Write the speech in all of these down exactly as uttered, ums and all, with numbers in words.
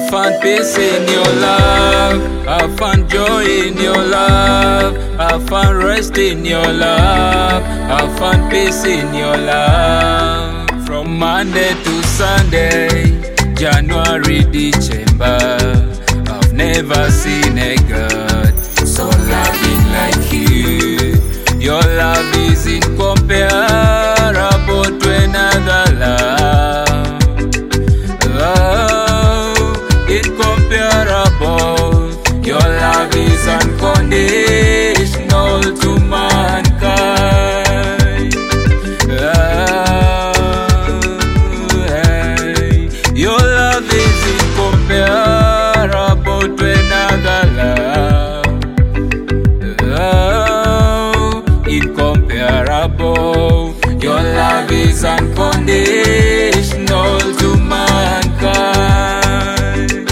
I found peace in your love, I found joy in your love, I found rest in your love, I found peace in your love. From Monday to Sunday, January, December, I've never seen a God so loving like you. Your love is incomparable to another love. Love incomparable. Your love is unconditional to mankind. Love, hey. Your love is incomparable to another love. Love incomparable. Your love is unconditional to mankind.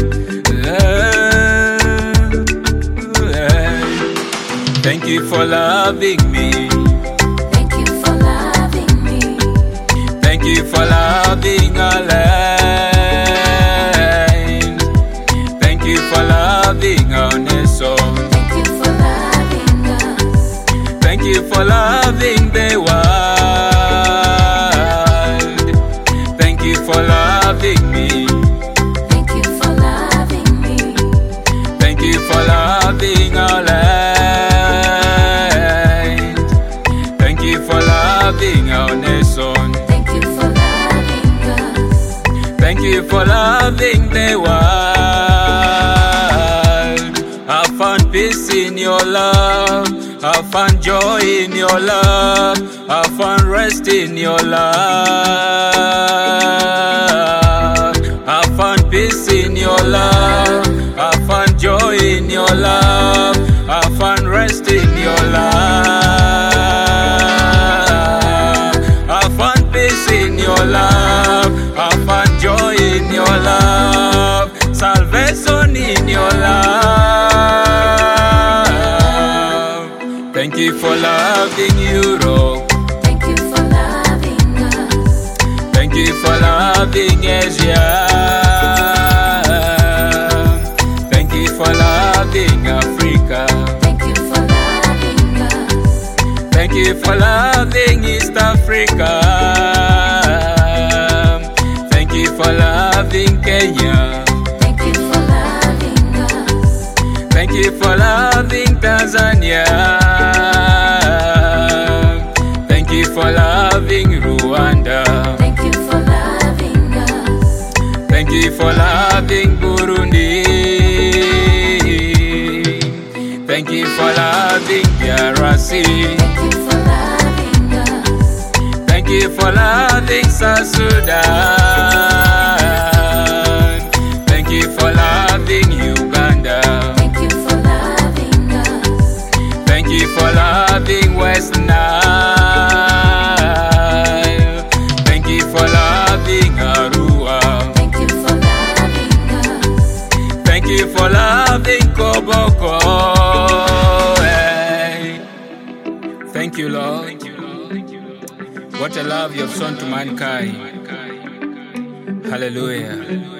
Love, hey. Thank you for loving me. Thank you for loving me. Thank you for loving our land. Thank you for loving our nation. Thank you for loving us. Thank you for loving the world. Thank you for loving me. Thank you for loving me. Thank you for loving our land. Thank you for loving our nation. Thank you for loving us. Thank you for loving the world. I found peace in your love, I found joy in your love, I found rest in your love. I found peace in your love, I found joy in your love, I found rest in your love. I found peace in your love, I found joy in your love, salvation in your love. Thank you for loving Europe. Thank you for loving us. Thank you for loving Asia. Thank you for loving Africa. Thank you for loving us. Thank you for loving East Africa. Thank you for loving Kenya. Thank you for loving us. Thank you for loving Tanzania. Thank you for loving Rwanda. Thank you for loving us. Thank you for loving Burundi. Thank you for loving D R C. Thank you for loving us. Thank you for loving South Sudan. Thank you for loving Uganda. Thank you for loving us. Thank you for loving West Nile. Thank you for loving Arua. Thank you for loving us. Thank you for loving Koboko. Hey. Thank you, Lord. What a love you have shown to mankind. Hallelujah.